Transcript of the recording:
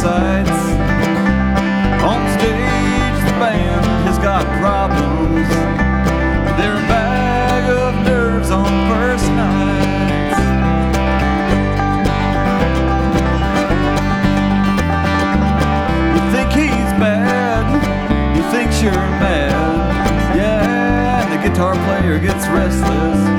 sights. On stage, the band has got problems. They're a bag of nerves on first nights. You think he's bad, he thinks you're mad. Yeah, and the guitar player gets restless.